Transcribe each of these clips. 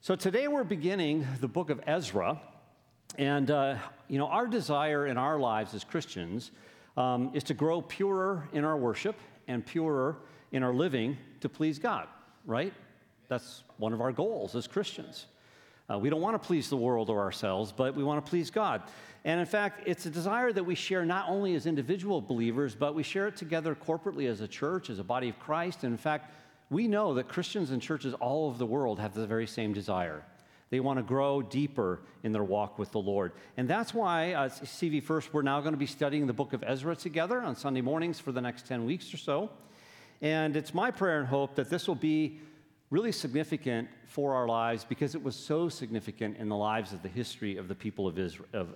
So today we're beginning the book of Ezra, and our desire in our lives as Christians is to grow purer in our worship and purer in our living to please God, right? That's one of our goals as Christians. We don't want to please the world or ourselves, but we want to please God. And in fact, it's a desire that we share not only as individual believers, but we share it together corporately as a church, as a body of Christ. And in fact, we know that Christians and churches all over the world have the very same desire. They want to grow deeper in their walk with the Lord. And that's why, CV First, we're now going to be studying the book of Ezra together on Sunday mornings for the next 10 weeks or so. And it's my prayer and hope that this will be really significant for our lives because it was so significant in the lives of the history of the people of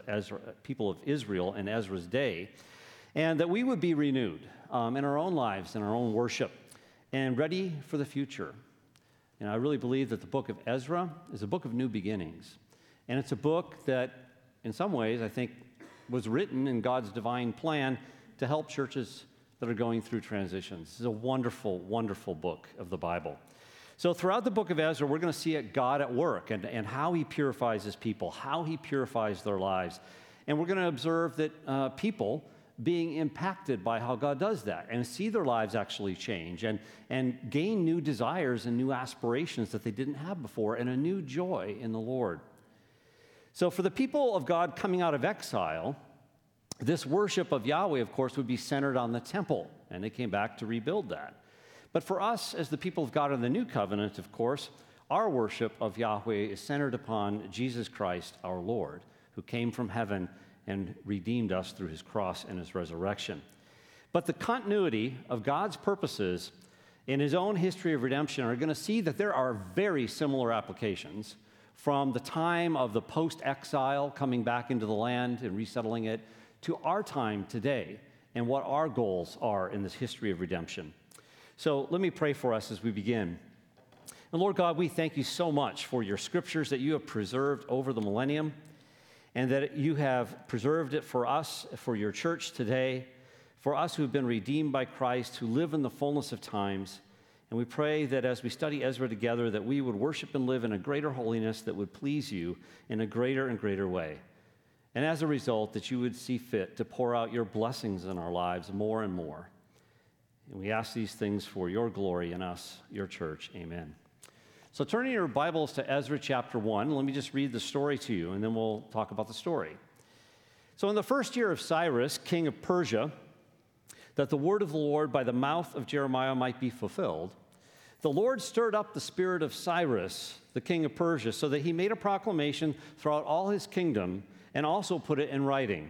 Israel in Ezra's day, and that we would be renewed in our own lives, in our own worship, and ready for the future. And I really believe that the book of Ezra is a book of new beginnings. And it's a book that, in some ways, I think, was written in God's divine plan to help churches that are going through transitions. This is a wonderful, wonderful book of the Bible. So throughout the book of Ezra, we're going to see God at work and how he purifies his people, how he purifies their lives. And we're going to observe that people being impacted by how God does that and see their lives actually change and gain new desires and new aspirations that they didn't have before and a new joy in the Lord. So for the people of God coming out of exile, this worship of Yahweh, of course, would be centered on the temple, and they came back to rebuild that. But for us, as the people of God in the new covenant, of course, our worship of Yahweh is centered upon Jesus Christ, our Lord, who came from heaven and redeemed us through his cross and his resurrection. But the continuity of God's purposes in his own history of redemption are going to see that there are very similar applications from the time of the post-exile coming back into the land and resettling it to our time today and what our goals are in this history of redemption. So let me pray for us as we begin. And Lord God, we thank you so much for your scriptures that you have preserved over the millennium, and that you have preserved it for us, for your church today, for us who have been redeemed by Christ, who live in the fullness of times. And we pray that as we study Ezra together, that we would worship and live in a greater holiness that would please you in a greater and greater way. And as a result, that you would see fit to pour out your blessings in our lives more and more. And we ask these things for your glory in us, your church. Amen. So turning your Bibles to Ezra chapter 1, let me just read the story to you, and then we'll talk about the story. So in the first year of Cyrus, king of Persia, that the word of the Lord by the mouth of Jeremiah might be fulfilled, the Lord stirred up the spirit of Cyrus, the king of Persia, so that he made a proclamation throughout all his kingdom and also put it in writing.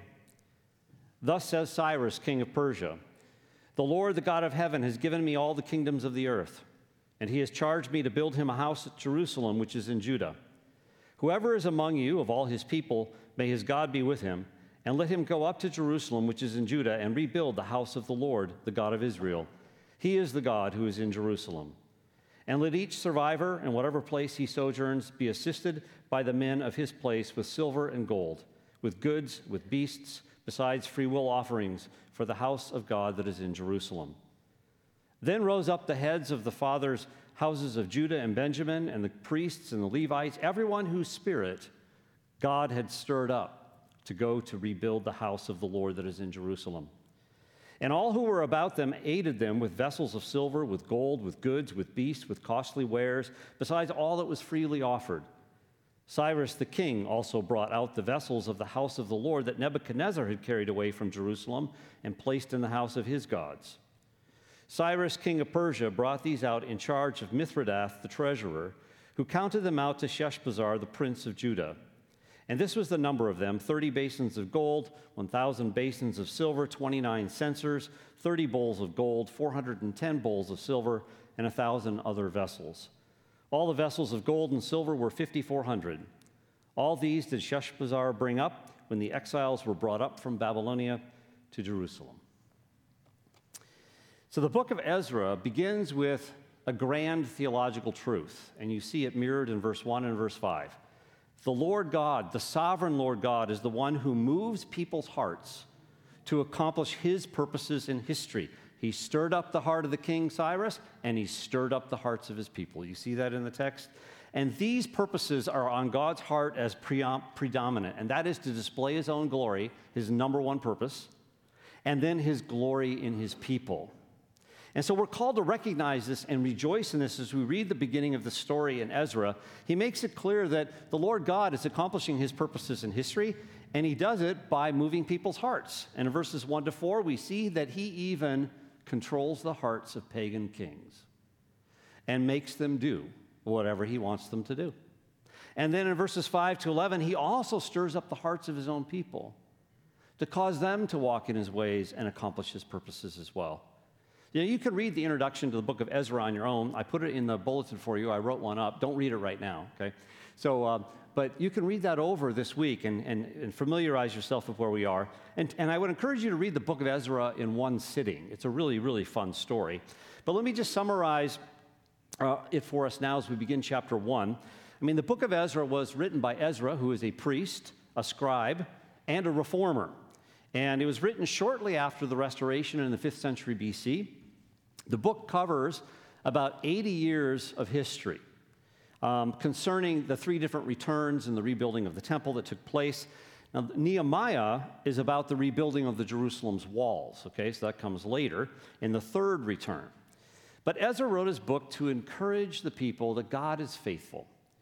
Thus says Cyrus, king of Persia, "The Lord, the God of heaven, has given me all the kingdoms of the earth, and he has charged me to build him a house at Jerusalem, which is in Judah. Whoever is among you of all his people, may his God be with him, and let him go up to Jerusalem, which is in Judah, and rebuild the house of the Lord, the God of Israel. He is the God who is in Jerusalem. And let each survivor, in whatever place he sojourns, be assisted by the men of his place with silver and gold, with goods, with beasts, besides freewill offerings for the house of God that is in Jerusalem." Then rose up the heads of the fathers' houses of Judah and Benjamin, and the priests and the Levites, everyone whose spirit God had stirred up to go to rebuild the house of the Lord that is in Jerusalem. And all who were about them aided them with vessels of silver, with gold, with goods, with beasts, with costly wares, besides all that was freely offered. Cyrus the king also brought out the vessels of the house of the Lord that Nebuchadnezzar had carried away from Jerusalem and placed in the house of his gods. Cyrus, king of Persia, brought these out in charge of Mithredath, the treasurer, who counted them out to Sheshbazzar, the prince of Judah. And this was the number of them: 30 basins of gold, 1,000 basins of silver, 29 censers, 30 bowls of gold, 410 bowls of silver, and 1,000 other vessels. All the vessels of gold and silver were 5,400. All these did Sheshbazzar bring up when the exiles were brought up from Babylonia to Jerusalem. So the book of Ezra begins with a grand theological truth, and you see it mirrored in verse 1 and verse 5. The Lord God, the sovereign Lord God, is the one who moves people's hearts to accomplish his purposes in history. He stirred up the heart of the king Cyrus, and he stirred up the hearts of his people. You see that in the text? And these purposes are on God's heart as predominant, and that is to display his own glory, his number one purpose, and then his glory in his people. And so we're called to recognize this and rejoice in this as we read the beginning of the story in Ezra. He makes it clear that the Lord God is accomplishing his purposes in history, and he does it by moving people's hearts. And in verses 1 to 4, we see that he even controls the hearts of pagan kings and makes them do whatever he wants them to do. And then in verses 5 to 11, he also stirs up the hearts of his own people to cause them to walk in his ways and accomplish his purposes as well. You know, you can read the introduction to the book of Ezra on your own. I put it in the bulletin for you. I wrote one up. Don't read it right now, okay? So, but you can read that over this week and familiarize yourself with where we are. And I would encourage you to read the book of Ezra in one sitting. It's a really, really fun story. But let me just summarize it for us now as we begin chapter 1. I mean, the book of Ezra was written by Ezra, who is a priest, a scribe, and a reformer. And it was written shortly after the restoration in the 5th century BC. The book covers about 80 years of history concerning the 3 different returns and the rebuilding of the temple that took place. Now, Nehemiah is about the rebuilding of the Jerusalem's walls, okay? So that comes later in the 3rd return. But Ezra wrote his book to encourage the people that God is faithful.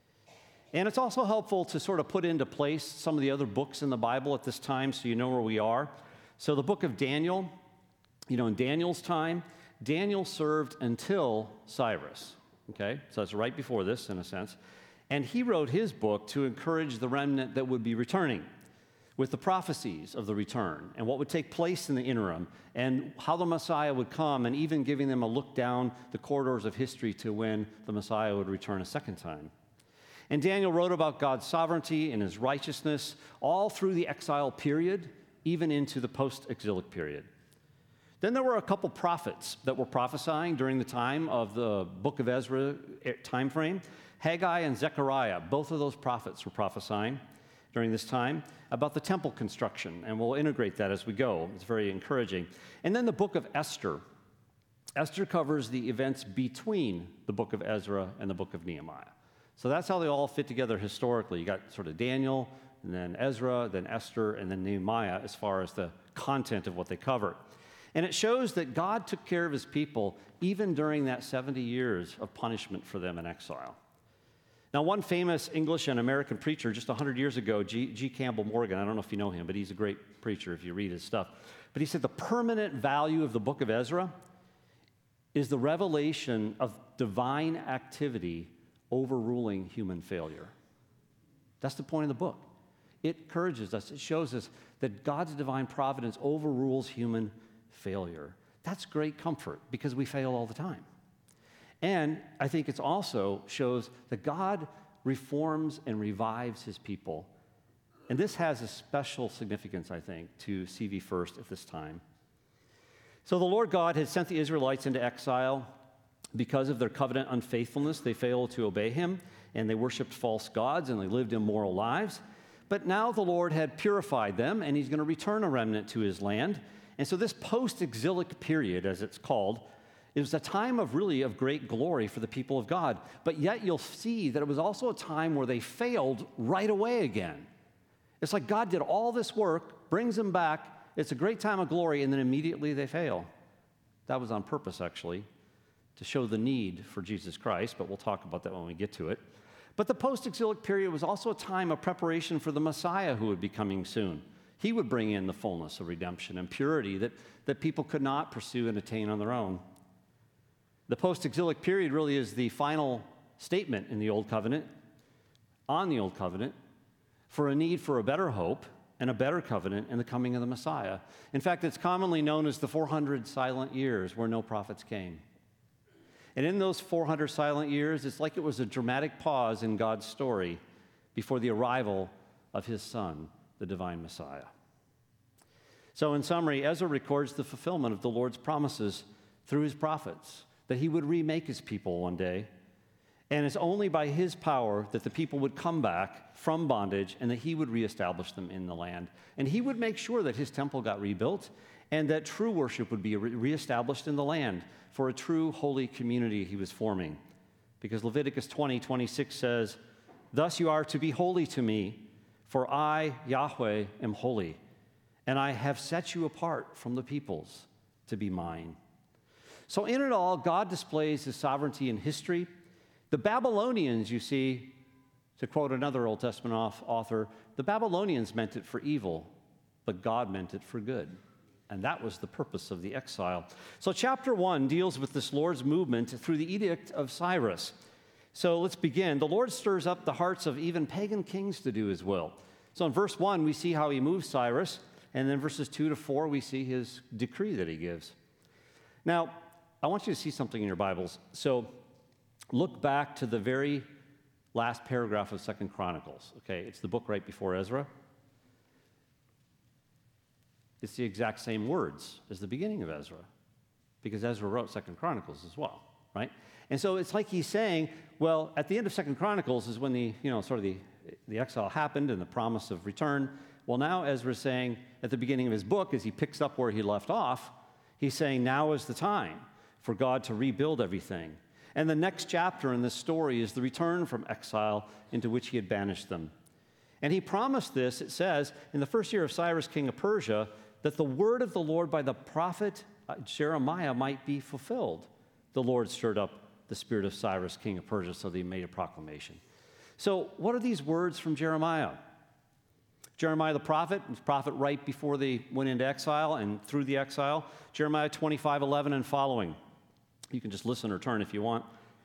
And it's also helpful to sort of put into place some of the other books in the Bible at this time so you know where we are. So the book of Daniel, you know, in Daniel's time, Daniel served until Cyrus, okay? So that's right before this, in a sense. And he wrote his book to encourage the remnant that would be returning with the prophecies of the return and what would take place in the interim and how the Messiah would come, and even giving them a look down the corridors of history to when the Messiah would return a second time. And Daniel wrote about God's sovereignty and his righteousness all through the exile period, even into the post-exilic period. Then there were a couple prophets that were prophesying during the time of the book of Ezra time frame. Haggai and Zechariah, both of those prophets were prophesying during this time about the temple construction, and we'll integrate that as we go. It's very encouraging. And then the book of Esther. Esther covers the events between the book of Ezra and the book of Nehemiah. So that's how they all fit together historically. You got sort of Daniel, and then Ezra, then Esther, and then Nehemiah as far as the content of what they cover. And it shows that God took care of his people even during that 70 years of punishment for them in exile. Now, one famous English and American preacher just 100 years ago, G. Campbell Morgan, I don't know if you know him, but he's a great preacher if you read his stuff. But he said the permanent value of the book of Ezra is the revelation of divine activity overruling human failure. That's the point of the book. It encourages us, it shows us that God's divine providence overrules human failure. That's great comfort because we fail all the time. And I think it also shows that God reforms and revives his people. And this has a special significance, I think, to CV First at this time. So the Lord God had sent the Israelites into exile because of their covenant unfaithfulness. They failed to obey him, and they worshiped false gods, and they lived immoral lives. But now the Lord had purified them, and he's going to return a remnant to his land. And so this post-exilic period, as it's called, it was a time of great glory for the people of God. But yet you'll see that it was also a time where they failed right away again. It's like God did all this work, brings them back. It's a great time of glory, and then immediately they fail. That was on purpose, actually, to show the need for Jesus Christ, but we'll talk about that when we get to it. But the post-exilic period was also a time of preparation for the Messiah who would be coming soon. He would bring in the fullness of redemption and purity that people could not pursue and attain on their own. The post-exilic period really is the final statement in the Old Covenant, on the Old Covenant, for a need for a better hope and a better covenant in the coming of the Messiah. In fact, it's commonly known as the 400 silent years where no prophets came. And in those 400 silent years, it's like it was a dramatic pause in God's story before the arrival of his Son, the divine Messiah. So in summary, Ezra records the fulfillment of the Lord's promises through his prophets, that he would remake his people one day. And it's only by his power that the people would come back from bondage and that he would reestablish them in the land. And he would make sure that his temple got rebuilt and that true worship would be reestablished in the land for a true holy community he was forming, because Leviticus 20:26 says, "Thus you are to be holy to me, for I, Yahweh, am holy, and I have set you apart from the peoples to be mine." So in it all, God displays his sovereignty in history. The Babylonians, you see, to quote another Old Testament author, the Babylonians meant it for evil, but God meant it for good. And that was the purpose of the exile. So chapter 1 deals with this Lord's movement through the edict of Cyrus. So let's begin. The Lord stirs up the hearts of even pagan kings to do his will. So in verse 1, we see how he moves Cyrus, and then verses 2 to 4, we see his decree that he gives. Now, I want you to see something in your Bibles. So look back to the very last paragraph of 2 Chronicles. Okay, it's the book right before Ezra. It's the exact same words as the beginning of Ezra, because Ezra wrote 2 Chronicles as well, right? And so it's like he's saying, well, at the end of 2 Chronicles is when the exile happened and the promise of return. Well, now Ezra's saying at the beginning of his book, as he picks up where he left off, he's saying now is the time for God to rebuild everything. And the next chapter in this story is the return from exile into which he had banished them. And he promised this, it says, in the first year of Cyrus, king of Persia, that the word of the Lord by the prophet Jeremiah might be fulfilled. The Lord stirred up the spirit of Cyrus, king of Persia, so that he made a proclamation. So what are these words from Jeremiah? Jeremiah the prophet was prophet right before they went into exile and through the exile. Jeremiah 25:11 and following. You can just listen or turn if you want.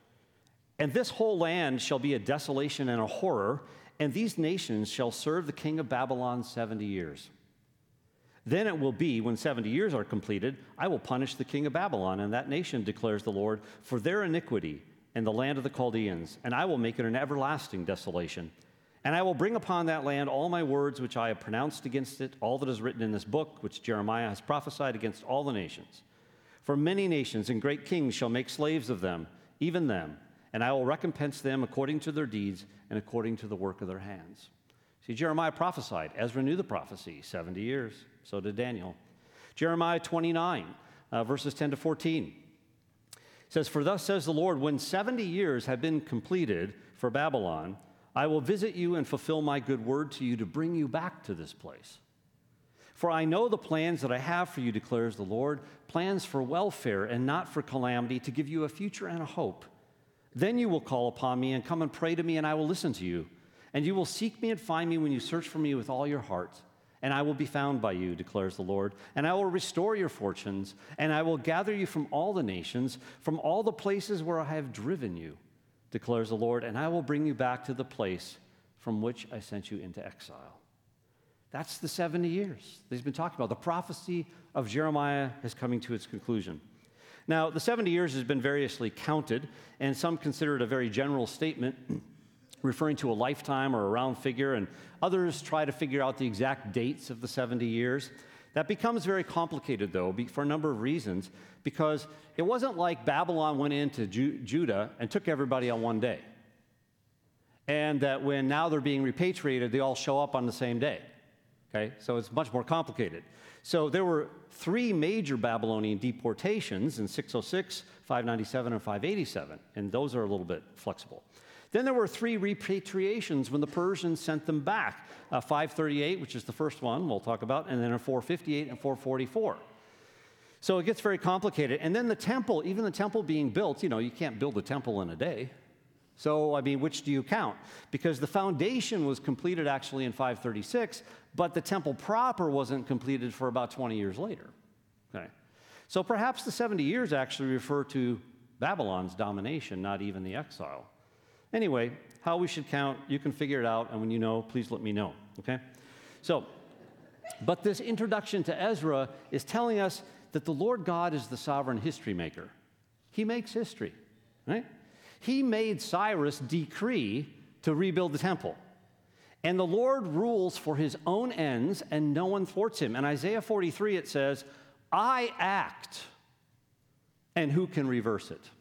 "And this whole land shall be a desolation and a horror, and these nations shall serve the king of Babylon 70 years. Then it will be, when 70 years are completed, I will punish the king of Babylon and that nation, declares the Lord, for their iniquity in the land of the Chaldeans, and I will make it an everlasting desolation. And I will bring upon that land all my words which I have pronounced against it, all that is written in this book, which Jeremiah has prophesied against all the nations. For many nations and great kings shall make slaves of them, even them, and I will recompense them according to their deeds and according to the work of their hands." See, Jeremiah prophesied. Ezra knew the prophecy, 70 years. So did Daniel. Jeremiah 29, verses 10 to 14. Says, "For thus says the Lord, when 70 years have been completed for Babylon, I will visit you and fulfill my good word to you to bring you back to this place. For I know the plans that I have for you, declares the Lord, plans for welfare and not for calamity, to give you a future and a hope. Then you will call upon me and come and pray to me, and I will listen to you. And you will seek me and find me when you search for me with all your heart. And I will be found by you, declares the Lord. And I will restore your fortunes, and I will gather you from all the nations, from all the places where I have driven you, declares the Lord. And I will bring you back to the place from which I sent you into exile." That's the 70 years that he's been talking about. The prophecy of Jeremiah is coming to its conclusion. Now, the 70 years has been variously counted, and some consider it a very general statement referring to a lifetime or a round figure, and others try to figure out the exact dates of the 70 years. That becomes very complicated, though, for a number of reasons, because it wasn't like Babylon went into Judah and took everybody on one day, and that when now they're being repatriated, they all show up on the same day. Okay, so it's much more complicated. So there were 3 major Babylonian deportations in 606, 597, and 587, and those are a little bit flexible. Then there were 3 repatriations when the Persians sent them back, 538, which is the first one we'll talk about, and then a 458 and 444. So it gets very complicated. And then the temple, even the temple being built, you can't build a temple in a day. So, which do you count? Because the foundation was completed actually in 536, but the temple proper wasn't completed for about 20 years later. Okay. So perhaps the 70 years actually refer to Babylon's domination, not even the exile. Anyway, how we should count, you can figure it out, and when you know, please let me know, okay? So, but this introduction to Ezra is telling us that the Lord God is the sovereign history maker. He makes history, right? He made Cyrus decree to rebuild the temple. And the Lord rules for his own ends, and no one thwarts him. In Isaiah 43, it says, "I act, and who can reverse it?"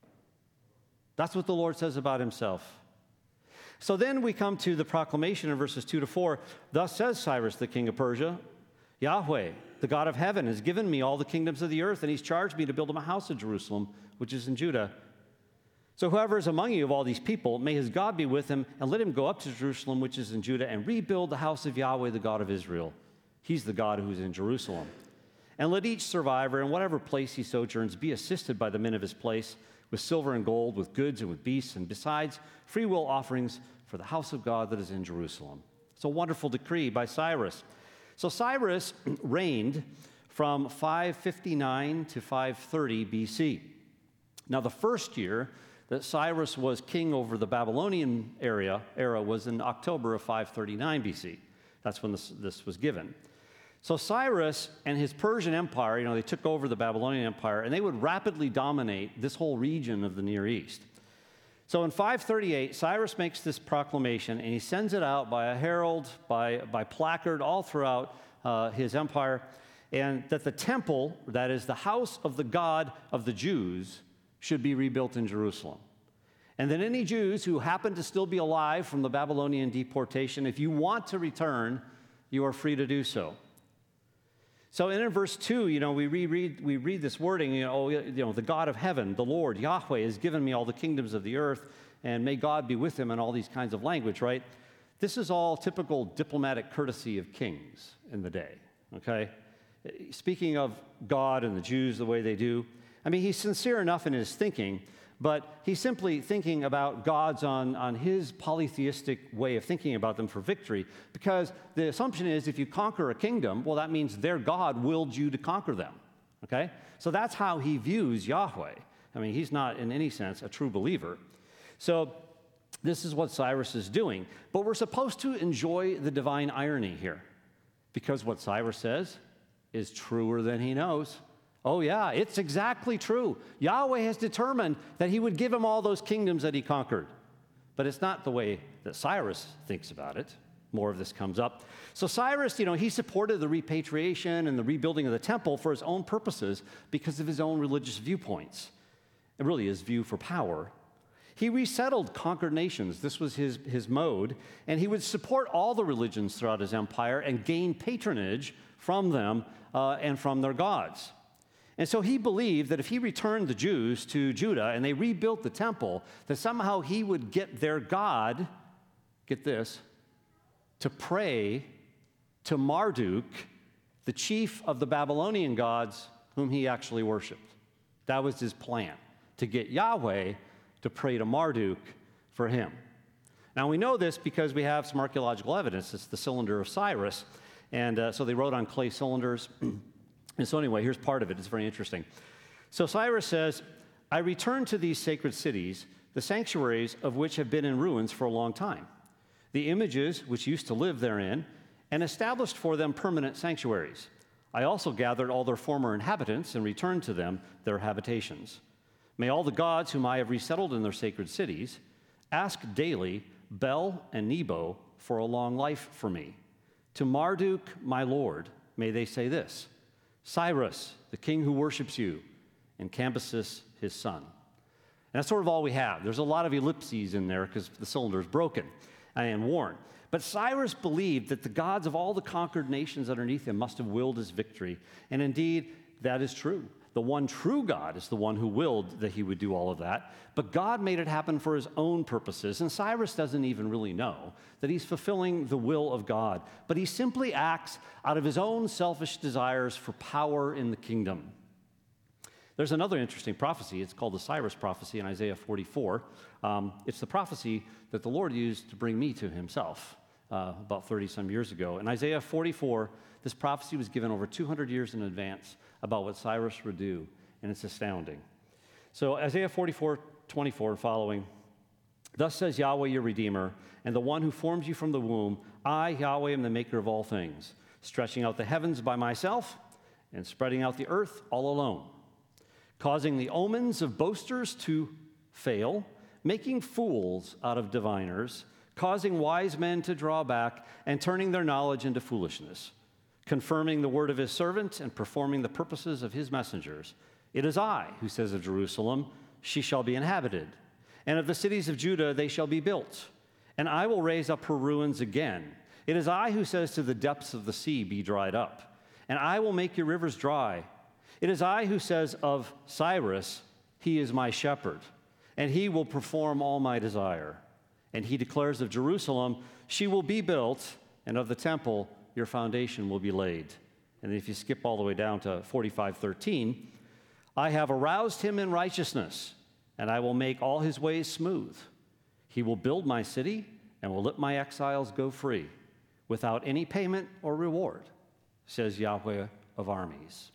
That's what the Lord says about himself. So then we come to the proclamation in verses 2 to 4. "Thus says Cyrus, the king of Persia, Yahweh, the God of heaven, has given me all the kingdoms of the earth, and he's charged me to build him a house in Jerusalem, which is in Judah. So whoever is among you of all these people, may his God be with him, and let him go up to Jerusalem, which is in Judah, and rebuild the house of Yahweh, the God of Israel. He's the God who is in Jerusalem. And let each survivor, in whatever place he sojourns, be assisted by the men of his place, with silver and gold, with goods and with beasts, and besides free will offerings for the house of God that is in Jerusalem. It's a wonderful decree by Cyrus. So Cyrus reigned from 559 to 530 BC. Now, the first year that Cyrus was king over the Babylonian era was in October of 539 BC. That's when this was given. So Cyrus and his Persian Empire, they took over the Babylonian Empire, and they would rapidly dominate this whole region of the Near East. So in 538, Cyrus makes this proclamation, and he sends it out by a herald, by placard, all throughout his empire, and that the temple, that is the house of the God of the Jews, should be rebuilt in Jerusalem. And then any Jews who happen to still be alive from the Babylonian deportation, if you want to return, you are free to do so. So in verse 2, we read this wording, the God of heaven, the Lord, Yahweh, has given me all the kingdoms of the earth, and may God be with him, and all these kinds of language, right? This is all typical diplomatic courtesy of kings in the day, okay? Speaking of God and the Jews the way they do, he's sincere enough in his thinking, but he's simply thinking about gods on his polytheistic way of thinking about them for victory, because the assumption is if you conquer a kingdom, well, that means their God willed you to conquer them, okay? So that's how he views Yahweh. He's not in any sense a true believer. So this is what Cyrus is doing. But we're supposed to enjoy the divine irony here, because what Cyrus says is truer than he knows. Oh yeah, it's exactly true. Yahweh has determined that he would give him all those kingdoms that he conquered. But it's not the way that Cyrus thinks about it. More of this comes up. So Cyrus, he supported the repatriation and the rebuilding of the temple for his own purposes because of his own religious viewpoints. And really his view for power. He resettled conquered nations. This was his mode. And he would support all the religions throughout his empire and gain patronage from them and from their gods. And so he believed that if he returned the Jews to Judah and they rebuilt the temple, that somehow he would get their God, get this, to pray to Marduk, the chief of the Babylonian gods whom he actually worshiped. That was his plan, to get Yahweh to pray to Marduk for him. Now we know this because we have some archaeological evidence. It's the cylinder of Cyrus. And so they wrote on clay cylinders. And so anyway, here's part of it. It's very interesting. So Cyrus says, I return to these sacred cities, the sanctuaries of which have been in ruins for a long time, the images which used to live therein, and established for them permanent sanctuaries. I also gathered all their former inhabitants and returned to them their habitations. May all the gods whom I have resettled in their sacred cities ask daily Bel and Nebo for a long life for me. To Marduk, my lord, may they say this, Cyrus, the king who worships you, and Cambyses, his son. And that's sort of all we have. There's a lot of ellipses in there because the cylinder is broken and worn. But Cyrus believed that the gods of all the conquered nations underneath him must have willed his victory. And indeed, that is true. The one true God is the one who willed that he would do all of that. But God made it happen for his own purposes. And Cyrus doesn't even really know that he's fulfilling the will of God. But he simply acts out of his own selfish desires for power in the kingdom. There's another interesting prophecy. It's called the Cyrus prophecy in Isaiah 44. It's the prophecy that the Lord used to bring me to himself about 30-some years ago. In Isaiah 44, this prophecy was given over 200 years in advance about what Cyrus would do, and it's astounding. So Isaiah 44:24 and following, thus says Yahweh your Redeemer, and the one who formed you from the womb, I, Yahweh, am the maker of all things, stretching out the heavens by myself and spreading out the earth all alone, causing the omens of boasters to fail, making fools out of diviners, causing wise men to draw back, and turning their knowledge into foolishness, confirming the word of his servant and performing the purposes of his messengers. It is I who says of Jerusalem, she shall be inhabited, and of the cities of Judah they shall be built, and I will raise up her ruins again. It is I who says to the depths of the sea, be dried up, and I will make your rivers dry. It is I who says of Cyrus, he is my shepherd, and he will perform all my desire. And he declares of Jerusalem, she will be built, and of the temple, your foundation will be laid. And if you skip all the way down to 45:13, I have aroused him in righteousness, and I will make all his ways smooth. He will build my city and will let my exiles go free without any payment or reward, says Yahweh of armies.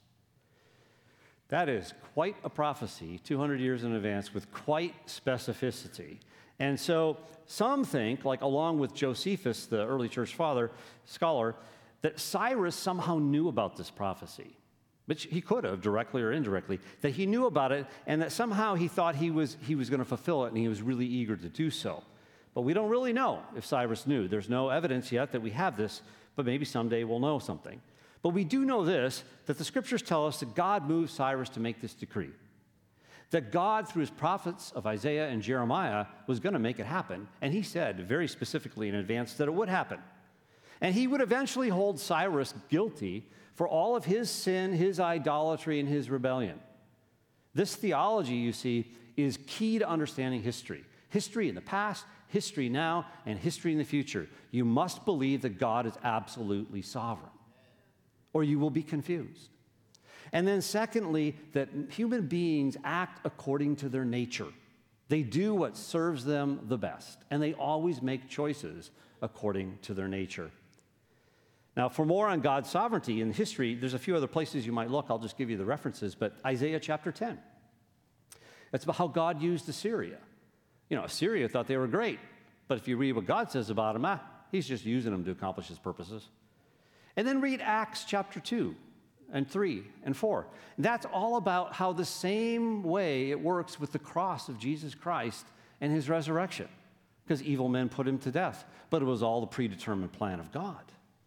That is quite a prophecy, 200 years in advance, with quite specificity. And so some think, like along with Josephus, the early church father, scholar, that Cyrus somehow knew about this prophecy, which he could have, directly or indirectly, that he knew about it, and that somehow he thought he was going to fulfill it, and he was really eager to do so. But we don't really know if Cyrus knew. There's no evidence yet that we have this, but maybe someday we'll know something. But we do know this, that the scriptures tell us that God moved Cyrus to make this decree. That God, through his prophets of Isaiah and Jeremiah, was going to make it happen. And he said very specifically in advance that it would happen. And he would eventually hold Cyrus guilty for all of his sin, his idolatry, and his rebellion. This theology, you see, is key to understanding history. History in the past, history now, and history in the future. You must believe that God is absolutely sovereign, or you will be confused. And then secondly, that human beings act according to their nature. They do what serves them the best, and they always make choices according to their nature. Now, for more on God's sovereignty in history, there's a few other places you might look. I'll just give you the references, but Isaiah chapter 10. That's about how God used Assyria. You know, Assyria thought they were great, but if you read what God says about them, he's just using them to accomplish his purposes. And then read Acts chapter 2 and 3 and 4. That's all about how the same way it works with the cross of Jesus Christ and his resurrection, because evil men put him to death, but it was all the predetermined plan of God.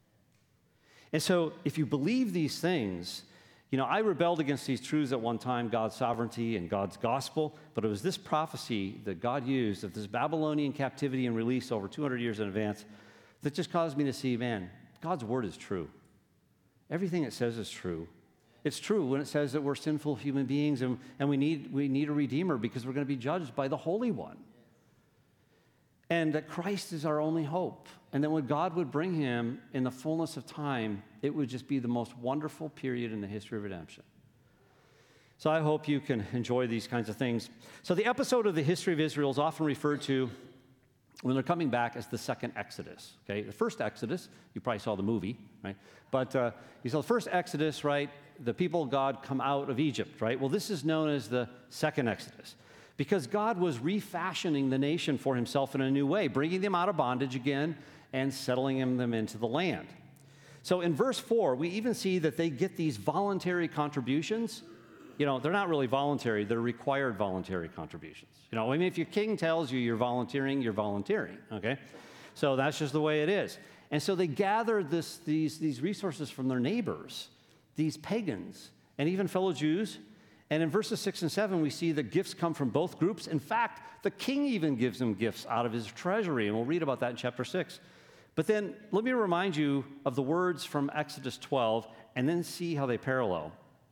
And so if you believe these things, you know, I rebelled against these truths at one time, God's sovereignty and God's gospel, but it was this prophecy that God used of this Babylonian captivity and release over 200 years in advance that just caused me to see, man, God's word is true. Everything it says is true. It's true when it says that we're sinful human beings and we need a redeemer because we're going to be judged by the Holy One. And that Christ is our only hope. And that when God would bring him in the fullness of time, it would just be the most wonderful period in the history of redemption. So I hope you can enjoy these kinds of things. So the episode of the history of Israel is often referred to when they're coming back as the second Exodus. Okay, the first Exodus, you probably saw the movie, right? But you saw the first Exodus, right? The people of God come out of Egypt, right? Well, this is known as the second Exodus, because God was refashioning the nation for himself in a new way, bringing them out of bondage again and settling them into the land. So in verse 4, we even see that they get these voluntary contributions. You know, they're not really voluntary, they're required voluntary contributions. You know, I mean, if your king tells you you're volunteering, okay? So that's just the way it is. And so they gathered these resources from their neighbors, these pagans, and even fellow Jews. And in verses 6 and 7, we see that gifts come from both groups. In fact, the king even gives them gifts out of his treasury, and we'll read about that in chapter 6. But then let me remind you of the words from Exodus 12, and then see how they parallel.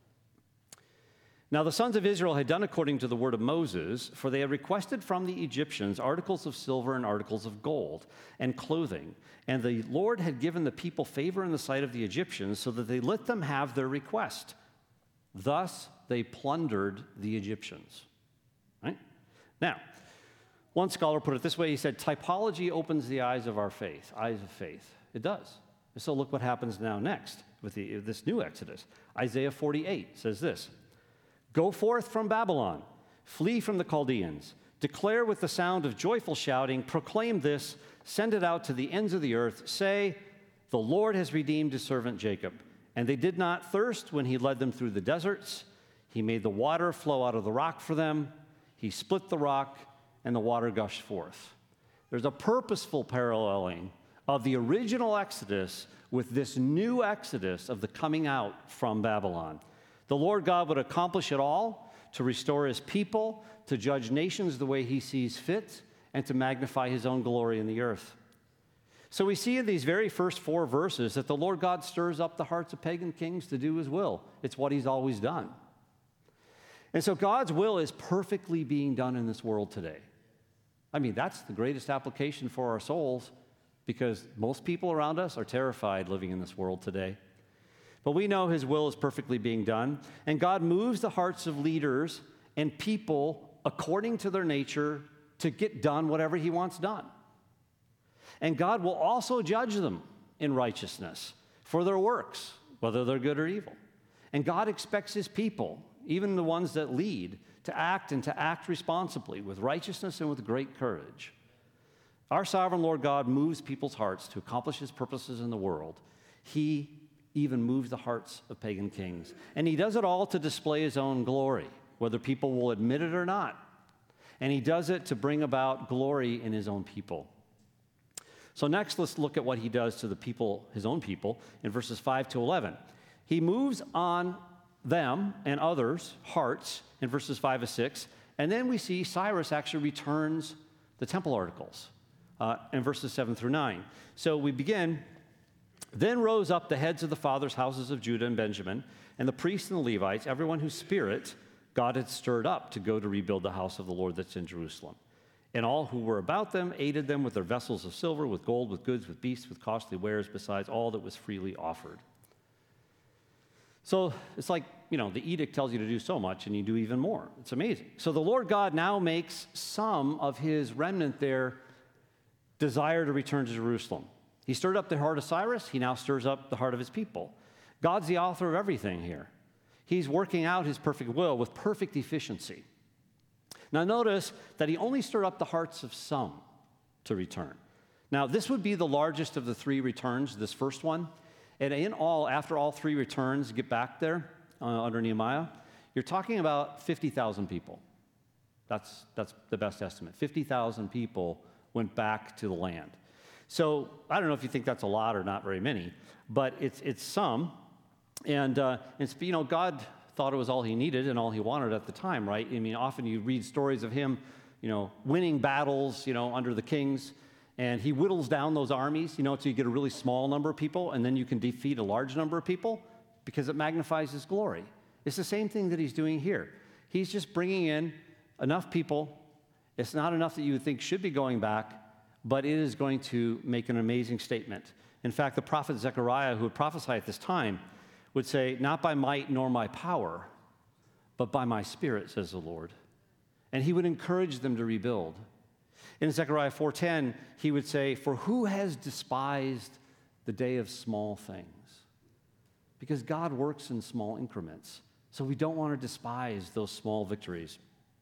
Now the sons of Israel had done according to the word of Moses, for they had requested from the Egyptians articles of silver and articles of gold and clothing. And the Lord had given the people favor in the sight of the Egyptians, so that they let them have their request. Thus they plundered the Egyptians. Right? Now, one scholar put it this way. He said, typology opens the eyes of our faith, eyes of faith. It does. And so look what happens now next with this new Exodus. Isaiah 48 says this, go forth from Babylon, flee from the Chaldeans, declare with the sound of joyful shouting, proclaim this, send it out to the ends of the earth, say, the Lord has redeemed his servant Jacob. And they did not thirst when he led them through the deserts. He made the water flow out of the rock for them. He split the rock, and the water gushed forth. There's a purposeful paralleling of the original Exodus with this new Exodus of the coming out from Babylon. The Lord God would accomplish it all to restore his people, to judge nations the way he sees fit, and to magnify his own glory in the earth. So we see in these very first 4 verses that the Lord God stirs up the hearts of pagan kings to do his will. It's what he's always done. And so God's will is perfectly being done in this world today. I mean, that's the greatest application for our souls, because most people around us are terrified living in this world today. But we know his will is perfectly being done, and God moves the hearts of leaders and people according to their nature to get done whatever he wants done. And God will also judge them in righteousness for their works, whether they're good or evil. And God expects his people, even the ones that lead, to act responsibly with righteousness and with great courage. Our sovereign Lord God moves people's hearts to accomplish his purposes in the world. He even moves the hearts of pagan kings. And he does it all to display his own glory, whether people will admit it or not. And he does it to bring about glory in his own people. So next, let's look at what he does to the people, his own people, in verses 5 to 11. He moves on them and others' hearts in verses 5 to 6, and then we see Cyrus actually returns the temple articles in verses 7 through 9. So we begin, then rose up the heads of the fathers' houses of Judah and Benjamin, and the priests and the Levites, everyone whose spirit God had stirred up to go to rebuild the house of the Lord that's in Jerusalem. And all who were about them aided them with their vessels of silver, with gold, with goods, with beasts, with costly wares, besides all that was freely offered. So it's like, the edict tells you to do so much, and you do even more. It's amazing. So the Lord God now makes some of his remnant there desire to return to Jerusalem. He stirred up the heart of Cyrus. He now stirs up the heart of his people. God's the author of everything here. He's working out his perfect will with perfect efficiency. Now notice that he only stirred up the hearts of some to return. Now this would be the largest of the three returns, this first one. And in all, after all three returns get back there under Nehemiah, you're talking about 50,000 people. That's the best estimate. 50,000 people went back to the land. So I don't know if you think that's a lot or not very many, but it's some. And God thought it was all he needed and all he wanted at the time, right? I mean, often you read stories of him, winning battles, under the kings, and he whittles down those armies, till you get a really small number of people, and then you can defeat a large number of people because it magnifies his glory. It's the same thing that he's doing here. He's just bringing in enough people. It's not enough that you would think should be going back, but it is going to make an amazing statement. In fact, the prophet Zechariah, who would prophesy at this time, would say, not by might nor my power, but by my spirit, says the Lord. And he would encourage them to rebuild. In Zechariah 4:10, he would say, for who has despised the day of small things? Because God works in small increments. So we don't want to despise those small victories.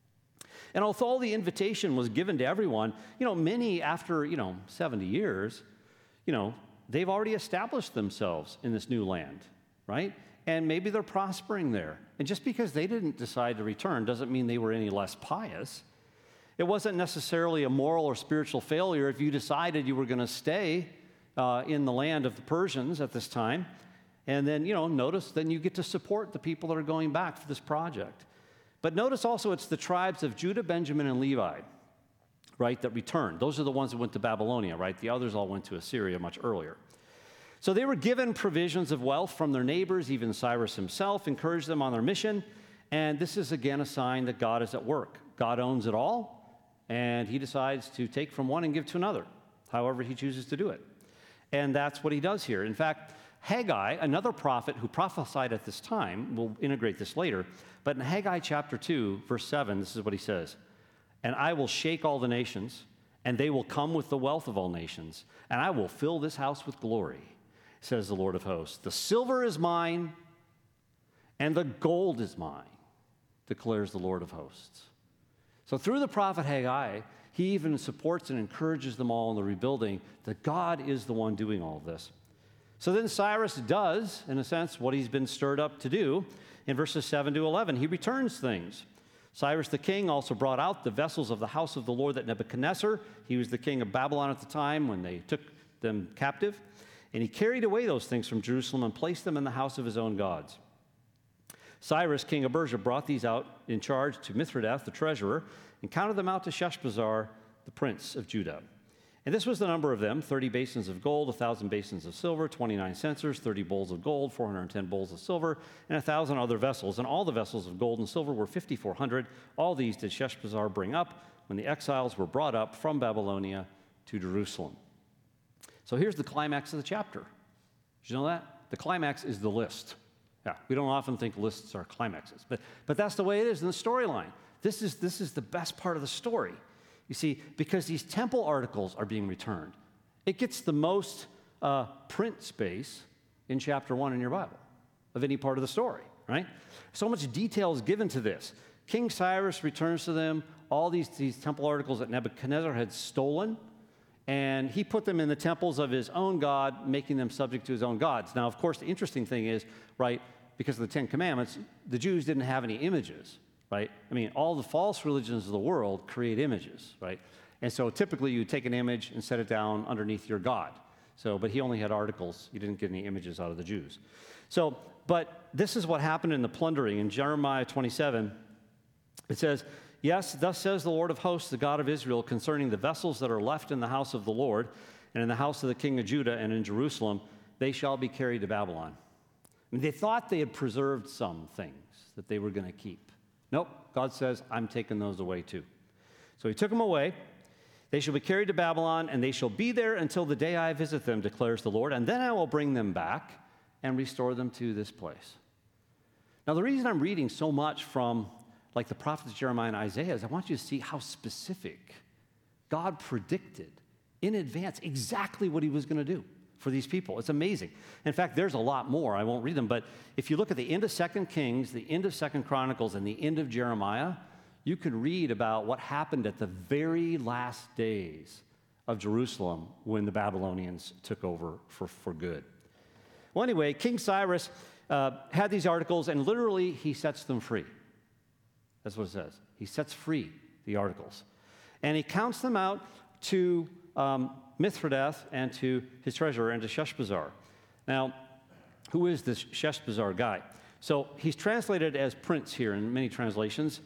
And although the invitation was given to everyone, many after, 70 years, they've already established themselves in this new land. Right? And maybe they're prospering there. And just because they didn't decide to return doesn't mean they were any less pious. It wasn't necessarily a moral or spiritual failure if you decided you were going to stay in the land of the Persians at this time. And then, notice then you get to support the people that are going back for this project. But notice also it's the tribes of Judah, Benjamin, and Levi, right, that returned. Those are the ones that went to Babylonia, right? The others all went to Assyria much earlier. So they were given provisions of wealth from their neighbors. Even Cyrus himself encouraged them on their mission. And this is, again, a sign that God is at work. God owns it all, and he decides to take from one and give to another, however he chooses to do it. And that's what he does here. In fact, Haggai, another prophet who prophesied at this time, we'll integrate this later, but in Haggai chapter 2, verse 7, this is what he says, and I will shake all the nations, and they will come with the wealth of all nations, and I will fill this house with glory, says the Lord of hosts. The silver is mine, and the gold is mine, declares the Lord of hosts. So through the prophet Haggai, he even supports and encourages them all in the rebuilding, that God is the one doing all of this. So then Cyrus does, in a sense, what he's been stirred up to do. In verses 7 to 11, he returns things. Cyrus the king also brought out the vessels of the house of the Lord that Nebuchadnezzar, he was the king of Babylon at the time when they took them captive, and he carried away those things from Jerusalem and placed them in the house of his own gods. Cyrus, king of Persia, brought these out in charge to Mithridath, the treasurer, and counted them out to Sheshbazzar, the prince of Judah. And this was the number of them: 30 basins of gold, 1,000 basins of silver, 29 censers, 30 bowls of gold, 410 bowls of silver, and 1,000 other vessels. And all the vessels of gold and silver were 5,400. All these did Sheshbazzar bring up when the exiles were brought up from Babylonia to Jerusalem. So here's the climax of the chapter. Did you know that? The climax is the list. Yeah, we don't often think lists are climaxes, but that's the way it is in the storyline. This is the best part of the story. You see, because these temple articles are being returned, it gets the most print space in chapter 1 in your Bible of any part of the story, right? So much detail is given to this. King Cyrus returns to them all these temple articles that Nebuchadnezzar had stolen, and he put them in the temples of his own God, making them subject to his own gods. Now, of course, the interesting thing is, right, because of the Ten Commandments, the Jews didn't have any images, right? I mean, all the false religions of the world create images, right? And so typically you take an image and set it down underneath your God. So, but he only had articles. He didn't get any images out of the Jews. So, but this is what happened in the plundering. In Jeremiah 27, it says, "Yes, thus says the Lord of hosts, the God of Israel, concerning the vessels that are left in the house of the Lord and in the house of the king of Judah and in Jerusalem, they shall be carried to Babylon." I mean, they thought they had preserved some things that they were going to keep. Nope, God says, I'm taking those away too. So he took them away. They shall be carried to Babylon, and they shall be there until the day I visit them, declares the Lord, and then I will bring them back and restore them to this place. Now, the reason I'm reading so much from like the prophets Jeremiah and Isaiah is I want you to see how specific God predicted in advance exactly what he was going to do for these people. It's amazing. In fact, there's a lot more. I won't read them, but if you look at the end of 2 Kings, the end of 2 Chronicles, and the end of Jeremiah, you can read about what happened at the very last days of Jerusalem when the Babylonians took over for good. Well, anyway, King Cyrus had these articles, and literally he sets them free. That's what it says. He sets free the articles. And he counts them out to Mithredath and to his treasurer and to Sheshbazzar. Now, who is this Sheshbazzar guy? So he's translated as prince here in many translations.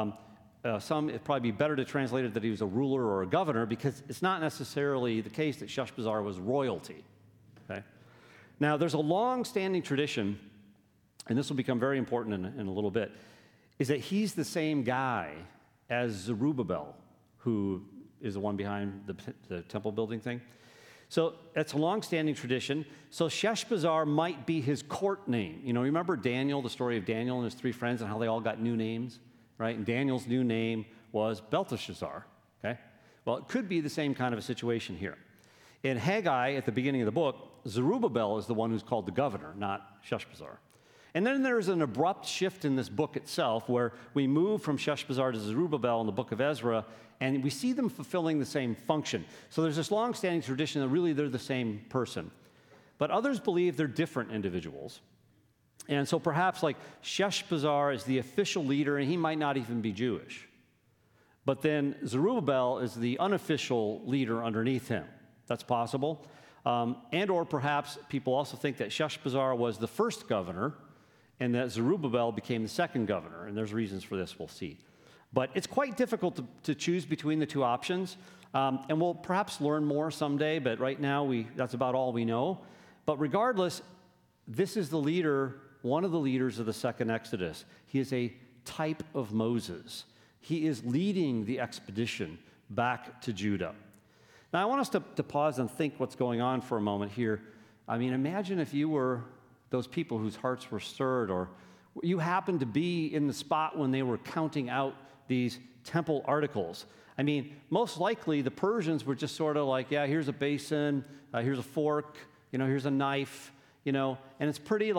Some, it'd probably be better to translate it that he was a ruler or a governor, because it's not necessarily the case that Sheshbazzar was royalty. Okay? Now, there's a long-standing tradition, and this will become very important in a little bit, is that he's the same guy as Zerubbabel, who is the one behind the temple building thing. So it's a long-standing tradition. So Sheshbazzar might be his court name. You know, remember Daniel, the story of Daniel and his 3 friends and how they all got new names, right? And Daniel's new name was Belteshazzar, okay? Well, it could be the same kind of a situation here. In Haggai, at the beginning of the book, Zerubbabel is the one who's called the governor, not Sheshbazzar. And then there's an abrupt shift in this book itself where we move from Sheshbazzar to Zerubbabel in the book of Ezra, and we see them fulfilling the same function. So there's this long-standing tradition that really they're the same person. But others believe they're different individuals. And so perhaps like Sheshbazzar is the official leader, and he might not even be Jewish. But then Zerubbabel is the unofficial leader underneath him. That's possible. And or perhaps people also think that Sheshbazzar was the first governor, and that Zerubbabel became the second governor, and there's reasons for this, we'll see. But it's quite difficult to choose between the two options, and we'll perhaps learn more someday, but right now that's about all we know. But regardless, this is the leader, one of the leaders of the second Exodus. He is a type of Moses. He is leading the expedition back to Judah. Now, I want us to pause and think what's going on for a moment here. I mean, imagine if you were those people whose hearts were stirred, or you happened to be in the spot when they were counting out these temple articles. I mean, most likely the Persians were just sort of like, yeah, here's a basin, here's a fork, here's a knife, and it's pretty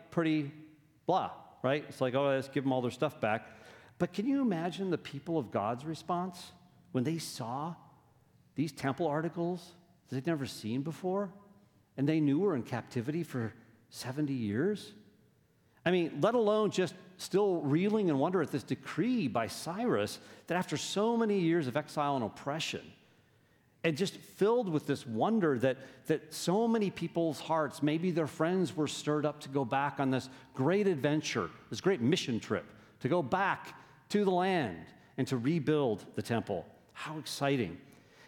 blah, right? It's like, oh, let's give them all their stuff back. But can you imagine the people of God's response when they saw these temple articles that they'd never seen before, and they knew were in captivity for 70 years? I mean, let alone just still reeling in wonder at this decree by Cyrus that after so many years of exile and oppression, and just filled with this wonder that so many people's hearts, maybe their friends, were stirred up to go back on this great adventure, this great mission trip, to go back to the land and to rebuild the temple. How exciting.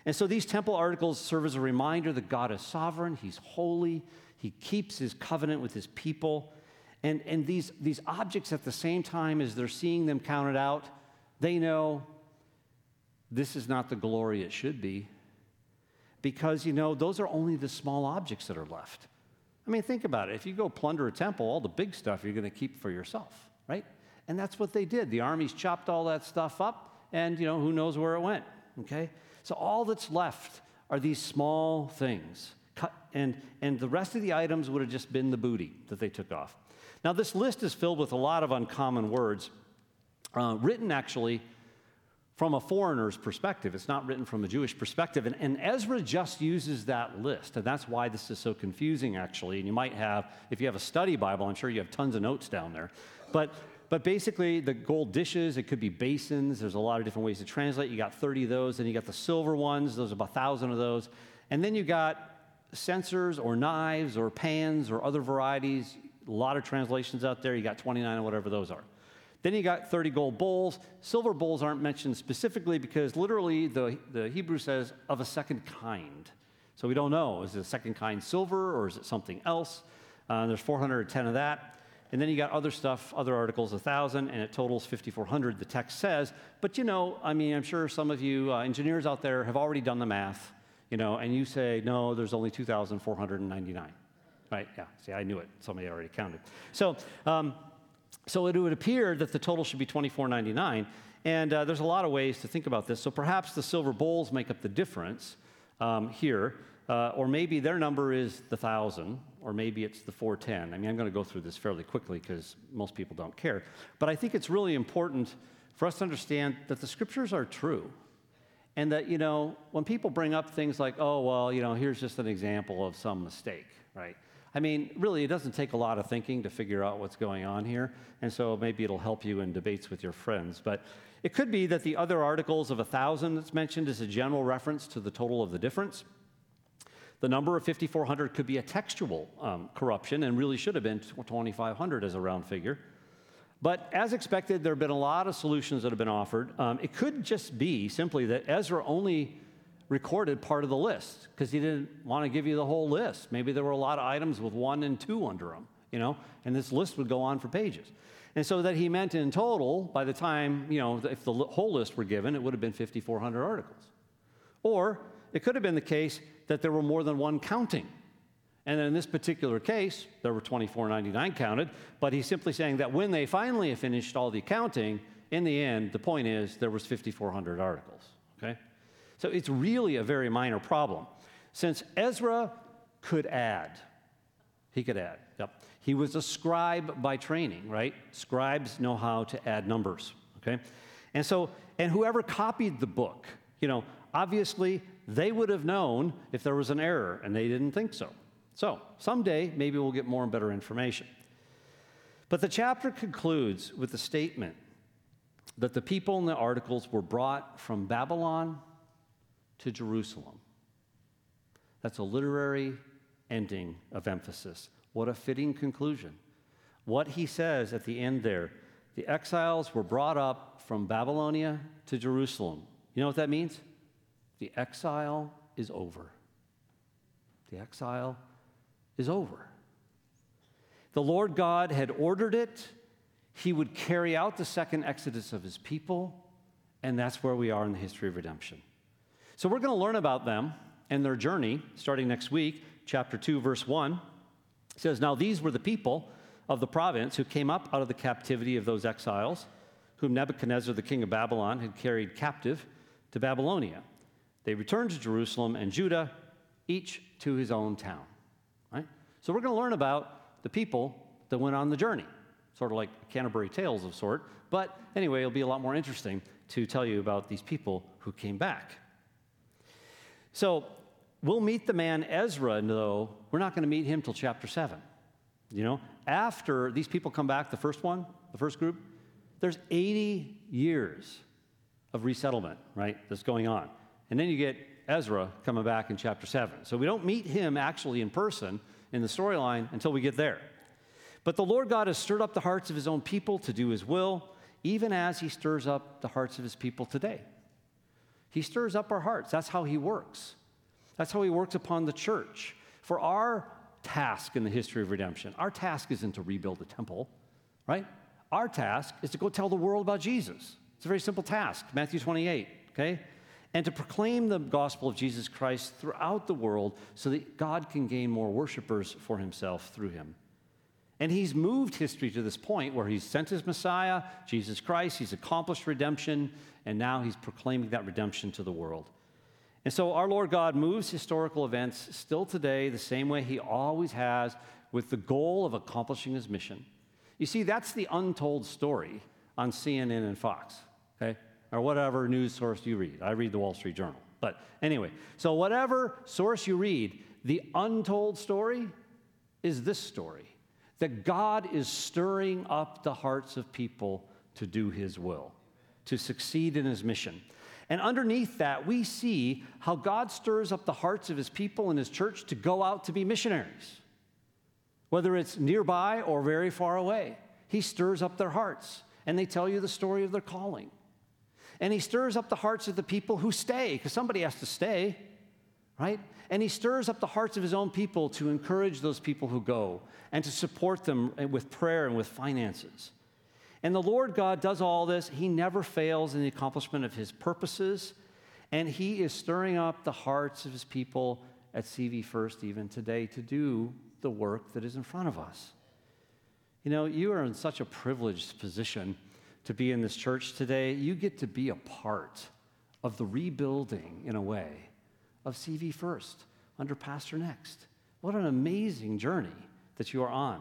And so these temple articles serve as a reminder that God is sovereign, he's holy, he keeps his covenant with his people. And these objects at the same time as they're seeing them counted out, they know this is not the glory it should be. Because, those are only the small objects that are left. I mean, think about it. If you go plunder a temple, all the big stuff you're going to keep for yourself, right? And that's what they did. The armies chopped all that stuff up, and, who knows where it went, okay? So all that's left are these small things. And the rest of the items would have just been the booty that they took off. Now, this list is filled with a lot of uncommon words, written actually from a foreigner's perspective. It's not written from a Jewish perspective. And Ezra just uses that list. And that's why this is so confusing, actually. And you might have, if you have a study Bible, I'm sure you have tons of notes down there. But basically, the gold dishes, it could be basins. There's a lot of different ways to translate. You got 30 of those. Then you got the silver ones. There's about 1,000 of those. And then you got censers or knives or pans or other varieties. A lot of translations out there. You got 29 or whatever those are. Then you got 30 gold bowls. Silver bowls aren't mentioned specifically because literally the Hebrew says of a second kind. So we don't know. Is it a second kind silver or is it something else? There's 410 of that. And then you got other stuff, other articles, 1,000, and it totals 5,400, the text says. But I'm sure some of you engineers out there have already done the math, and you say, no, there's only 2,499. Right? Yeah. See, I knew it. Somebody already counted. So it would appear that the total should be $24.99, and there's a lot of ways to think about this. So perhaps the silver bowls make up the difference here, or maybe their number is the 1,000, or maybe it's the 410. I'm going to go through this fairly quickly because most people don't care. But I think it's really important for us to understand that the Scriptures are true, and that, when people bring up things like, oh, well, here's just an example of some mistake, right? I mean, really, it doesn't take a lot of thinking to figure out what's going on here, and so maybe it'll help you in debates with your friends. But it could be that the other articles of 1,000 that's mentioned is a general reference to the total of the difference. The number of 5,400 could be a textual corruption and really should have been 2,500 as a round figure. But as expected, there have been a lot of solutions that have been offered. It could just be simply that Ezra only recorded part of the list because he didn't want to give you the whole list. Maybe there were a lot of items with 1 and 2 under them, and this list would go on for pages. And so that he meant in total, by the time, if the whole list were given, it would have been 5,400 articles. Or it could have been the case that there were more than one counting. And in this particular case, there were 24.99 counted, but he's simply saying that when they finally finished all the counting, in the end, the point is there was 5,400 articles, okay? So it's really a very minor problem. Since Ezra could add, he could add. Yep. He was a scribe by training, right? Scribes know how to add numbers, okay? And whoever copied the book, obviously they would have known if there was an error, and they didn't think so. So someday, maybe we'll get more and better information. But the chapter concludes with the statement that the people in the articles were brought from Babylon to Jerusalem. That's a literary ending of emphasis. What a fitting conclusion. What he says at the end there, the exiles were brought up from Babylonia to Jerusalem. You know what that means? The exile is over. The exile is over. The Lord God had ordered it. He would carry out the second exodus of his people, and that's where we are in the history of redemption. So we're going to learn about them and their journey starting next week. Chapter 2, verse 1 says, "Now these were the people of the province who came up out of the captivity of those exiles, whom Nebuchadnezzar, the king of Babylon, had carried captive to Babylonia. They returned to Jerusalem and Judah, each to his own town." Right? So we're going to learn about the people that went on the journey, sort of like Canterbury Tales of sort. But anyway, it'll be a lot more interesting to tell you about these people who came back. So we'll meet the man Ezra, though we're not going to meet him till chapter 7. After these people come back, the first group, there's 80 years of resettlement, right, that's going on. And then you get Ezra coming back in chapter 7. So we don't meet him actually in person in the storyline until we get there. But the Lord God has stirred up the hearts of his own people to do his will, even as he stirs up the hearts of his people today. He stirs up our hearts. That's how he works. That's how he works upon the church. For our task in the history of redemption, our task isn't to rebuild the temple, right? Our task is to go tell the world about Jesus. It's a very simple task, Matthew 28, okay? And to proclaim the gospel of Jesus Christ throughout the world so that God can gain more worshipers for himself through him. And he's moved history to this point where he's sent his Messiah, Jesus Christ, he's accomplished redemption, and now he's proclaiming that redemption to the world. And so our Lord God moves historical events still today the same way he always has, with the goal of accomplishing his mission. You see, that's the untold story on CNN and Fox, okay? Or whatever news source you read. I read the Wall Street Journal. But anyway, so whatever source you read, the untold story is this story, that God is stirring up the hearts of people to do his will, to succeed in his mission. And underneath that, we see how God stirs up the hearts of his people and his church to go out to be missionaries. Whether it's nearby or very far away, he stirs up their hearts, and they tell you the story of their calling. And he stirs up the hearts of the people who stay, because somebody has to stay, right? And he stirs up the hearts of his own people to encourage those people who go and to support them with prayer and with finances. And the Lord God does all this. He never fails in the accomplishment of his purposes, and he is stirring up the hearts of his people at CV First even today to do the work that is in front of us. You know, you are in such a privileged position to be in this church today. You get to be a part of the rebuilding, in a way, of CV First under Pastor Next. What an amazing journey that you are on.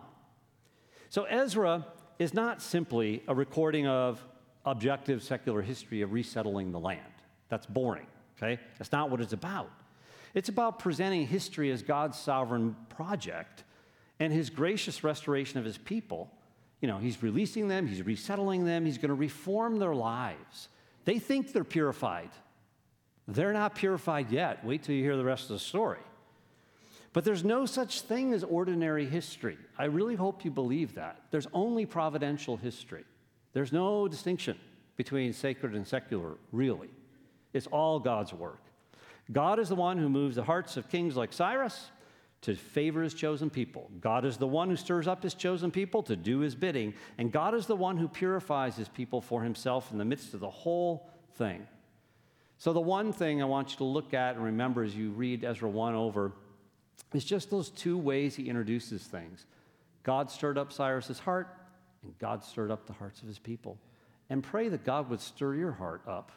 So Ezra is not simply a recording of objective secular history of resettling the land. That's boring, okay? That's not what it's about. It's about presenting history as God's sovereign project and his gracious restoration of his people. You know, he's releasing them, he's resettling them, he's going to reform their lives. They think they're purified. They're not purified yet. Wait till you hear the rest of the story. But there's no such thing as ordinary history. I really hope you believe that. There's only providential history. There's no distinction between sacred and secular, really. It's all God's work. God is the one who moves the hearts of kings like Cyrus to favor his chosen people. God is the one who stirs up his chosen people to do his bidding. And God is the one who purifies his people for himself in the midst of the whole thing. So the one thing I want you to look at and remember as you read Ezra 1 over is just those two ways he introduces things. God stirred up Cyrus's heart, and God stirred up the hearts of his people. And pray that God would stir your heart up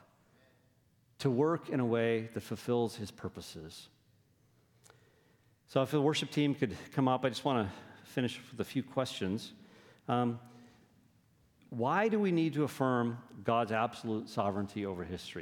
to work in a way that fulfills his purposes. So if the worship team could come up, I just want to finish with a few questions. Why do we need to affirm God's absolute sovereignty over history?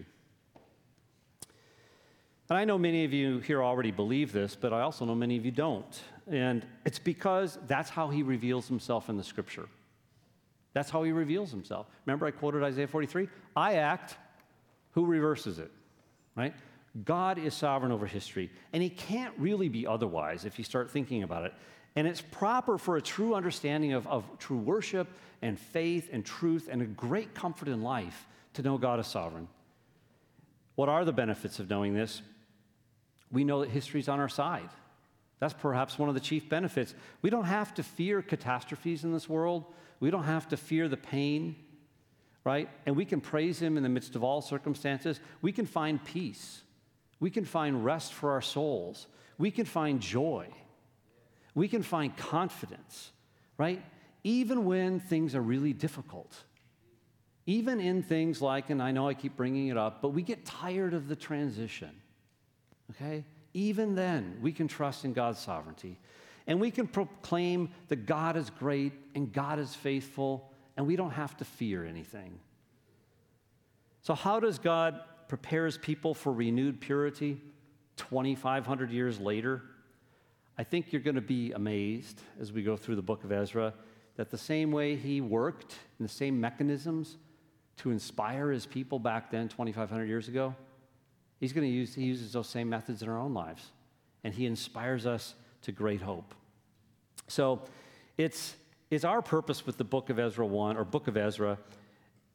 And I know many of you here already believe this, but I also know many of you don't. And it's because that's how he reveals himself in the Scripture. That's how he reveals himself. Remember I quoted Isaiah 43? I act, who reverses it, right? God is sovereign over history, and he can't really be otherwise if you start thinking about it. And it's proper for a true understanding of true worship and faith and truth and a great comfort in life to know God is sovereign. What are the benefits of knowing this? We know that history's on our side. That's perhaps one of the chief benefits. We don't have to fear catastrophes in this world. We don't have to fear the pain, right? And we can praise him in the midst of all circumstances. We can find peace. We can find rest for our souls. We can find joy. We can find confidence, right? Even when things are really difficult. Even in things like, and I know I keep bringing it up, but we get tired of the transition. Okay? Even then, we can trust in God's sovereignty. And we can proclaim that God is great and God is faithful, and we don't have to fear anything. So how does God prepare his people for renewed purity 2,500 years later? I think you're going to be amazed as we go through the book of Ezra that the same way he worked in the same mechanisms to inspire his people back then 2,500 years ago, he uses those same methods in our own lives, and he inspires us to great hope. So it's our purpose with the book of Ezra 1, or book of Ezra,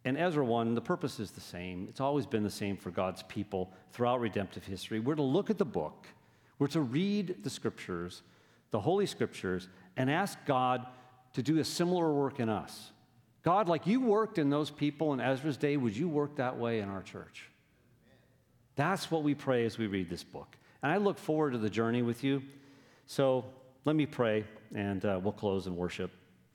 And Ezra 1, the purpose is the same. It's always been the same for God's people throughout redemptive history. We're to look at the book, we're to read the scriptures, the Holy Scriptures, and ask God to do a similar work in us. God, like you worked in those people in Ezra's day, would you work that way in our church? That's what we pray as we read this book. And I look forward to the journey with you. So let me pray, and we'll close in worship.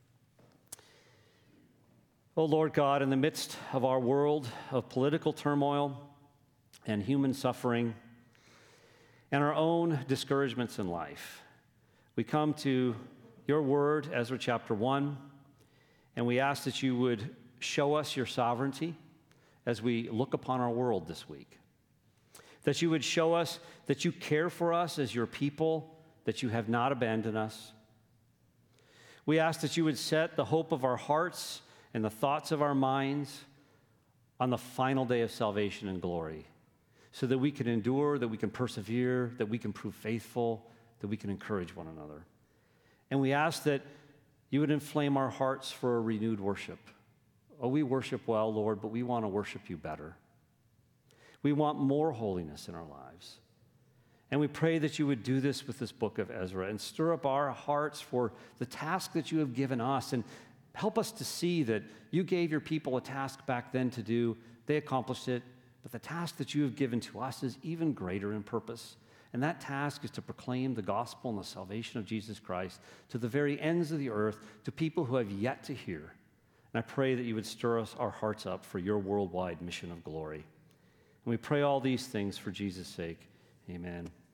Oh, Lord God, in the midst of our world of political turmoil and human suffering and our own discouragements in life, we come to your word, Ezra chapter 1, and we ask that you would show us your sovereignty as we look upon our world this week. That you would show us that you care for us as your people, that you have not abandoned us. We ask that you would set the hope of our hearts and the thoughts of our minds on the final day of salvation and glory, so that we can endure, that we can persevere, that we can prove faithful, that we can encourage one another. And we ask that you would inflame our hearts for a renewed worship. Oh, we worship well, Lord, but we want to worship you better. We want more holiness in our lives. And we pray that you would do this with this book of Ezra and stir up our hearts for the task that you have given us, and help us to see that you gave your people a task back then to do. They accomplished it, but the task that you have given to us is even greater in purpose. And that task is to proclaim the gospel and the salvation of Jesus Christ to the very ends of the earth, to people who have yet to hear. And I pray that you would stir our hearts up for your worldwide mission of glory. And we pray all these things for Jesus' sake. Amen.